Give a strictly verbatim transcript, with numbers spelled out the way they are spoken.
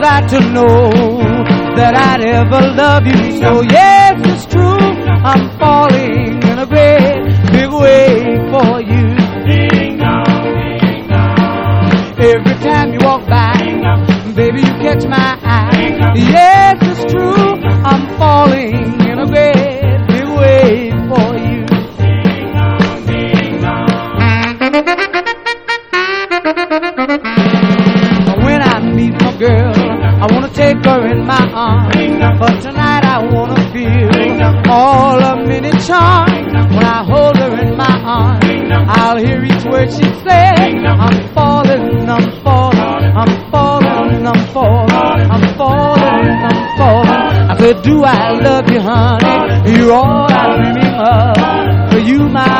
that to know that I'd ever love you so. Yes, it's true, I'm falling in a great big way for you. Ding dong, ding dong. Every time you walk by, Ding dong. baby, you catch my eye. Ding dong. Yes, it's true, I'm falling in a great big way for you. Ding dong, ding dong. When I meet my girl, I wanna take her in my arms, but tonight I wanna feel all of many charms. When I hold her in my arms, I'll hear each word she says. I'm falling, I'm falling, I'm falling, I'm falling, I'm falling, I'm falling. I said, do I love you, honey? You're all I'm dreaming of. For you, my